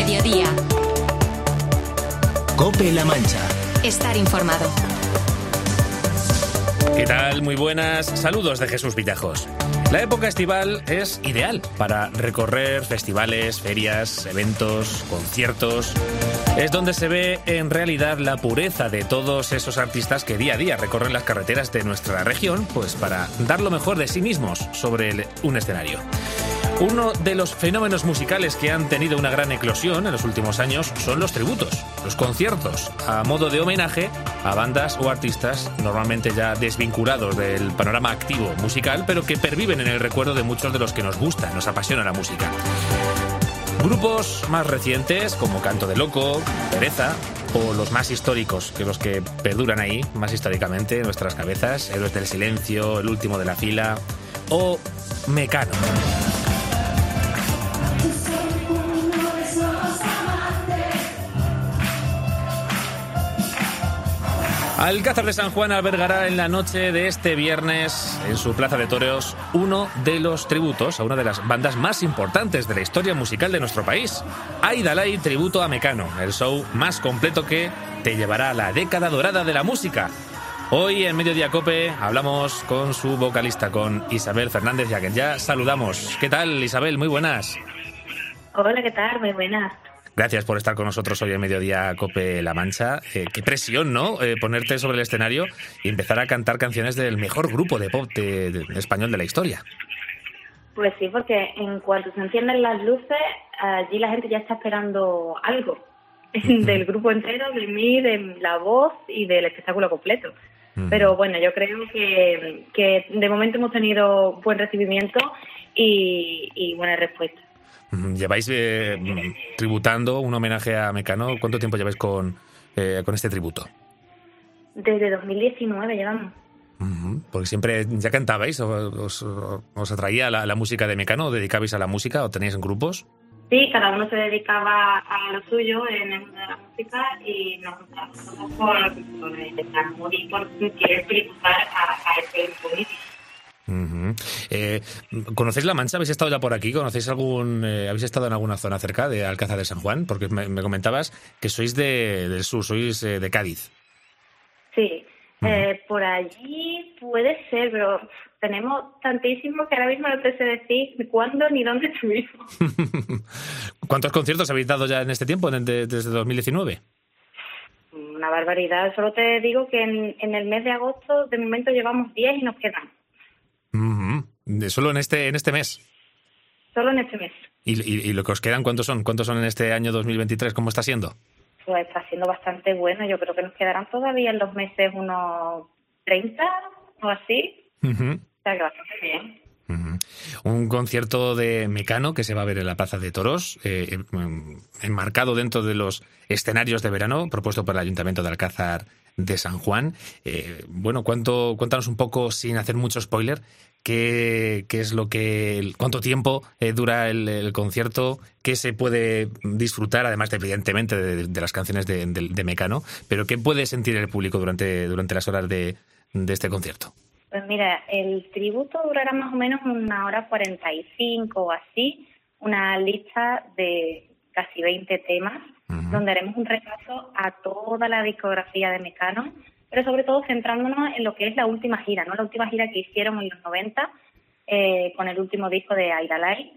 mediodía. COPE-La Mancha. Estar informado. ¿Qué tal? Muy buenas. Saludos de Jesús Villajos. La época estival es ideal para recorrer festivales, ferias, eventos, conciertos. Es donde se ve en realidad la pureza de todos esos artistas que día a día recorren las carreteras de nuestra región, pues para dar lo mejor de sí mismos sobre un escenario. Uno de los fenómenos musicales que han tenido una gran eclosión en los últimos años son los tributos, los conciertos, a modo de homenaje a bandas o artistas normalmente ya desvinculados del panorama activo musical, pero que perviven en el recuerdo de muchos de los que nos gusta, nos apasiona la música. Grupos más recientes como Canto de Loco, Pereza, o los más históricos, que los que perduran ahí más históricamente en nuestras cabezas, Héroes del Silencio, El Último de la Fila o Mecano. Alcázar de San Juan albergará en la noche de este viernes, en su plaza de toros, uno de los tributos a una de las bandas más importantes de la historia musical de nuestro país. Aidalay, tributo a Mecano, el show más completo que te llevará a la década dorada de la música. Hoy en Mediodía Cope hablamos con su vocalista, con Isabel Fernández, y a quien ya saludamos. ¿Qué tal, Isabel? Muy buenas. Hola, ¿qué tal? Muy buenas. Gracias por estar con nosotros hoy en Mediodía Cope-La Mancha. Qué presión, ¿no? Ponerte sobre el escenario y empezar a cantar canciones del mejor grupo de pop de español de la historia. Pues sí, porque en cuanto se encienden las luces, allí la gente ya está esperando algo del grupo entero, de mí, de la voz y del espectáculo completo. Pero bueno, yo creo que de momento hemos tenido buen recibimiento y buena respuesta. Lleváis tributando un homenaje a Mecano. ¿Cuánto tiempo lleváis con este tributo? Desde 2019 llevamos. Porque siempre ya cantabais, os atraía la música de Mecano, o dedicabais a la música, o teníais en grupos. Sí, cada uno se dedicaba a lo suyo en el mundo de la música y nos juntamos por querer tributar a ese grupo mítico. ¿Conocéis La Mancha? ¿Habéis estado ya por aquí? ¿Conocéis habéis estado en alguna zona cerca de Alcázar de San Juan? Porque me comentabas que sois del sur, sois de Cádiz. Sí, por allí puede ser, pero tenemos tantísimo que ahora mismo no te sé decir cuándo ni dónde estuvimos. ¿Cuántos conciertos habéis dado ya en este tiempo, desde 2019? Una barbaridad. Solo te digo que en el mes de agosto de momento llevamos 10 y nos quedan. ¿Solo en este mes? Solo en este mes. ¿Y lo que os quedan cuántos son? ¿Cuántos son en este año 2023? ¿Cómo está siendo? Pues está siendo bastante bueno. Yo creo que nos quedarán todavía en los meses unos 30 o así. O sea que bastante bien. Un concierto de Mecano que se va a ver en la Plaza de Toros, enmarcado dentro de los escenarios de verano propuesto por el Ayuntamiento de Alcázar de San Juan. Cuéntanos un poco, sin hacer mucho spoiler, qué es cuánto tiempo dura el concierto, qué se puede disfrutar, además evidentemente de las canciones de Mecano, pero qué puede sentir el público durante las horas de este concierto. Pues mira, el tributo durará más o menos 1:45 o así, una lista de casi 20 temas, donde haremos un repaso a toda la discografía de Mecano, pero sobre todo centrándonos en lo que es la última gira, ¿no? La última gira que hicieron en los 90 con el último disco de Aidalay.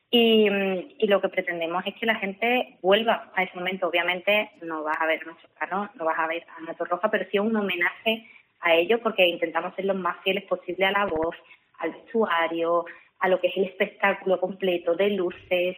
Y lo que pretendemos es que la gente vuelva a ese momento. Obviamente no vas a ver a Mecano, no vas a ver a Ana Torroja, pero sí un homenaje a ellos, porque intentamos ser los más fieles posible a la voz, al vestuario, a lo que es el espectáculo completo de luces,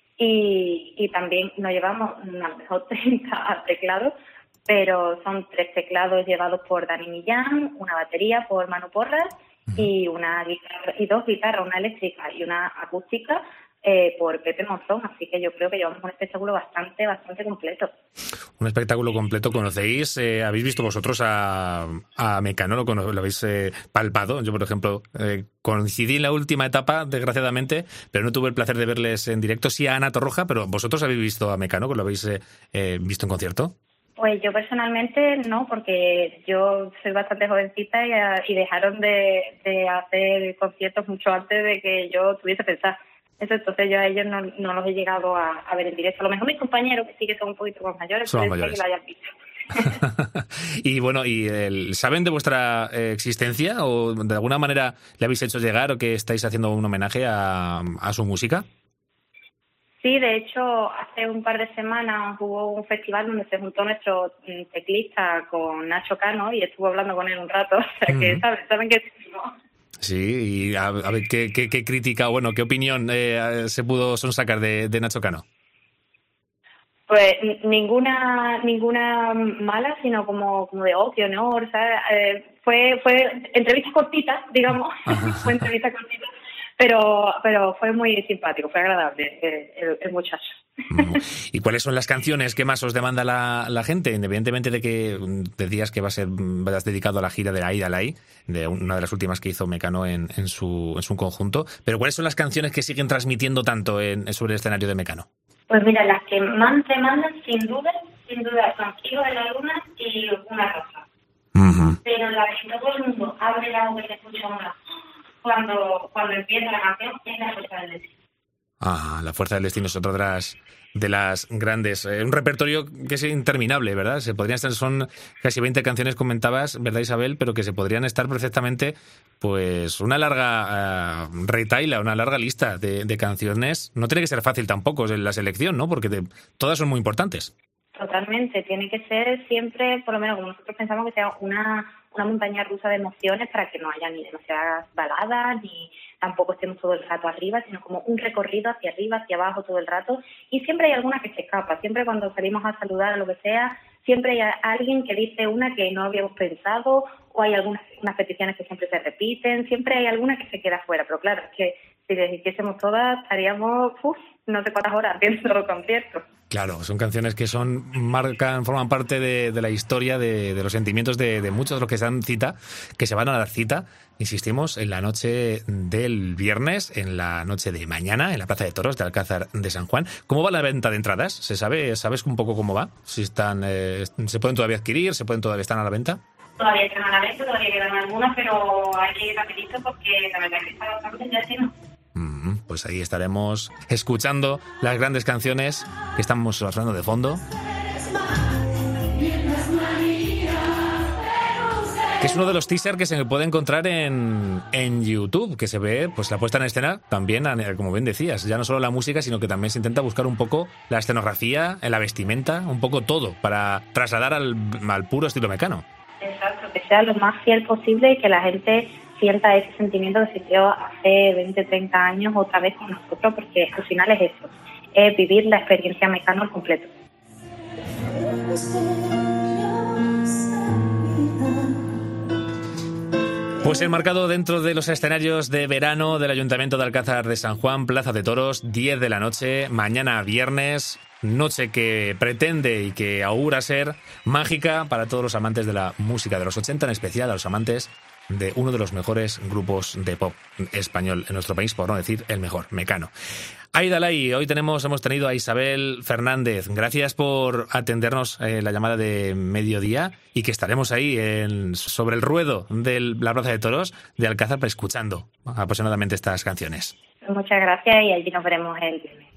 y también nos llevamos a lo mejor 30 teclados, pero son 3 teclados llevados por Dani Millán, una batería por Manu Porras y y 2 guitarras, una eléctrica y una acústica por Pepe Monzón, así que yo creo que llevamos un espectáculo bastante completo. Un espectáculo completo. ¿Conocéis? ¿Habéis visto vosotros a Mecano? ¿Lo habéis palpado? Yo, por ejemplo, coincidí en la última etapa, desgraciadamente, pero no tuve el placer de verles en directo. Sí a Ana Torroja, pero ¿vosotros habéis visto a Mecano? ¿Que lo habéis visto en concierto? Pues yo personalmente no, porque yo soy bastante jovencita y dejaron de hacer conciertos mucho antes de que yo tuviese pensado. Entonces yo a ellos no los he llegado a ver en directo. A lo mejor mis compañeros, que sí que son un poquito más mayores, Son puede ser mayores. que lo hayan visto. Y bueno, ¿saben de vuestra existencia o de alguna manera le habéis hecho llegar o que estáis haciendo un homenaje a su música? Sí, de hecho, hace un par de semanas hubo un festival donde se juntó nuestro teclista con Nacho Cano y estuvo hablando con él un rato, o sea que saben que no. Sí, y a ver, ¿qué crítica o bueno, qué opinión se pudo sonsacar de Nacho Cano? Pues ninguna mala, sino como de qué honor, ¿sabes? Fue entrevista cortita, digamos, fue entrevista cortita, pero fue muy simpático, fue agradable el muchacho. ¿Y cuáles son las canciones que más os demanda la gente? Independientemente de que decías que vas dedicado a la gira de la Aída Lai, de una de las últimas que hizo Mecano en su conjunto, pero ¿cuáles son las canciones que siguen transmitiendo tanto sobre el escenario de Mecano? Pues mira, las que más te mandan, sin duda, son Hijo de la Luna y Una Rosa. Uh-huh. Pero la que todo el mundo abre la boca y escucha una cuando empieza la canción es La Fuerza del Destino. La Fuerza del Destino es otra de las grandes. Un repertorio que es interminable, ¿verdad? Son casi 20 canciones, comentabas, ¿verdad, Isabel? Pero que se podrían estar perfectamente, pues, una larga retaila, una larga lista de canciones. No tiene que ser fácil tampoco la selección, ¿no? Porque todas son muy importantes. Totalmente. Tiene que ser siempre, por lo menos como nosotros pensamos, que sea una montaña rusa de emociones para que no haya ni demasiadas baladas, ni tampoco estemos todo el rato arriba, sino como un recorrido hacia arriba, hacia abajo todo el rato. Y siempre hay alguna que se escapa. Siempre cuando salimos a saludar a lo que sea, siempre hay alguien que dice una que no habíamos pensado, o hay unas peticiones que siempre se repiten. Siempre hay alguna que se queda fuera. Pero claro, es que si les hiciésemos todas, estaríamos no sé cuántas horas haciendo los conciertos. Claro, son canciones que forman parte de la historia, de los sentimientos de muchos de los que se van a dar cita, insistimos, en la noche del viernes, en la noche de mañana, en la Plaza de Toros de Alcázar de San Juan. ¿Cómo va la venta de entradas? ¿Sabes un poco cómo va? Si ¿se pueden todavía adquirir? ¿Se pueden todavía estar a la venta? Todavía están a la venta, todavía quedan algunas, pero hay que ir rapidito porque la verdad es que está bastante ya lleno. Pues ahí estaremos escuchando las grandes canciones que estamos sonando de fondo. Que es uno de los teasers que se puede encontrar en YouTube, que se ve pues la puesta en escena también, como bien decías, ya no solo la música, sino que también se intenta buscar un poco la escenografía, la vestimenta, un poco todo, para trasladar al puro estilo Mecano. Exacto, que sea lo más fiel posible y que la gente sienta ese sentimiento que sintió hace 20, 30 años otra vez con nosotros, porque al final es eso, es vivir la experiencia Mecano al completo. Pues enmarcado dentro de los escenarios de verano del Ayuntamiento de Alcázar de San Juan, Plaza de Toros, 10 de la noche, mañana viernes, noche que pretende y que augura ser mágica para todos los amantes de la música de los 80, en especial a los amantes de uno de los mejores grupos de pop español en nuestro país, por no decir el mejor, Mecano. Aída Lai, hoy hemos tenido a Isabel Fernández. Gracias por atendernos la llamada de mediodía y que estaremos ahí sobre el ruedo de la Plaza de Toros de Alcázar escuchando apasionadamente estas canciones. Muchas gracias y allí nos veremos el viernes.